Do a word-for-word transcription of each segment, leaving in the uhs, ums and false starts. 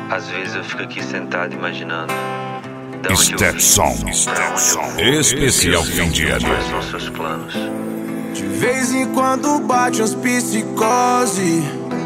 Às vezes eu fico aqui sentado imaginando da onde eu vim, Stetson, pra onde eu vou, especial fim de ano. quais são seus planos. De vez em quando bate uns psicose,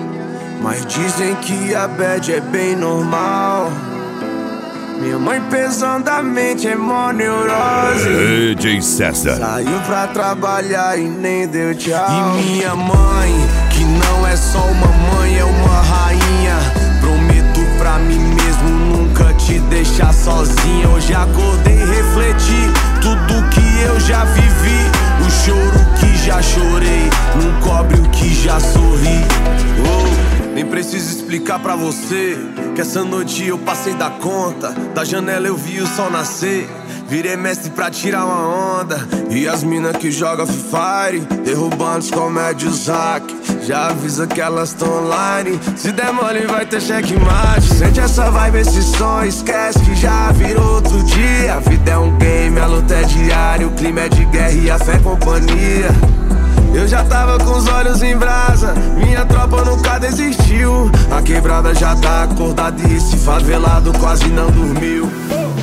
mas dizem que a bad é bem normal. Minha mãe pesadamente é mó neurose. D J César Saiu pra trabalhar e nem deu tchau. E minha mãe, que não é só uma mãe, é uma rainha. Prometo pra mim mesmo nunca te deixar sozinha. Hoje acordei e refleti tudo que eu já vivi. O choro que já chorei não cobre o que já sorri. Oh, nem preciso explicar pra você que essa noite eu passei da conta. Da janela eu vi o sol nascer, virei mestre pra tirar uma onda. E as mina que joga Free Fire, derrubando os comédios hack. Já avisa que elas tão online, se der mole vai ter checkmate. Sente essa vibe, esse som, esquece que já virou outro dia. A vida é um game, a luta é diária, o clima é de guerra e a fé é companhia. Eu já tava com os olhos em brasa, minha tropa nunca desistiu. A quebrada já tá acordada e esse favelado quase não dormiu.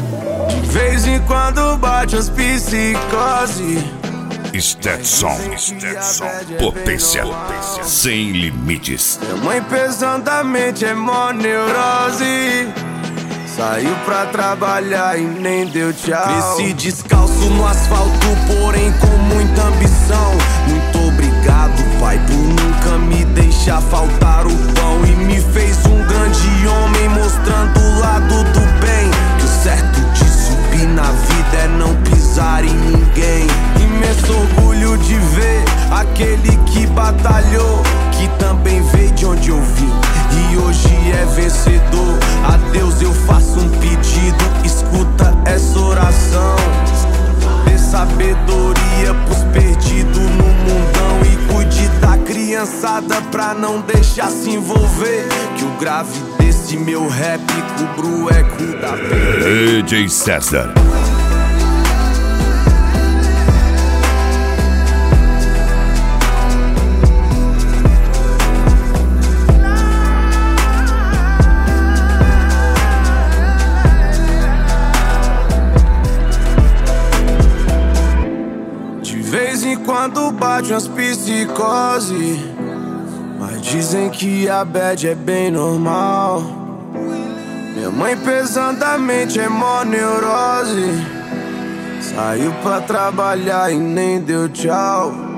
De vez em quando bate as psicose. Stetson, Stetson, potência sem limites. Minha mãe pesadamente é mó neurose. Saiu pra trabalhar e nem deu tchau. Cresci descalço no asfalto, porém com muita ambição. Muito obrigado, pai, por nunca me deixar faltar o pão. E me fez um grande homem, mostrando o lado do bem. Que o certo de subir na vida é não pisar em ninguém. Imenso orgulho de ver aquele que batalhou, que também veio de onde eu vim e hoje é vencedor. A Deus eu faço um pedido, escuta essa oração. Dê sabedoria pros perdidos no mundão e cuide da criançada pra não deixar se envolver. Que o grave desse meu rap cubra o eco da pena. D J César. De vez em quando bate umas psicose, mas dizem que a bad é bem normal. Minha mãe pesadamente é mó neurose. Saiu pra trabalhar e nem deu tchau.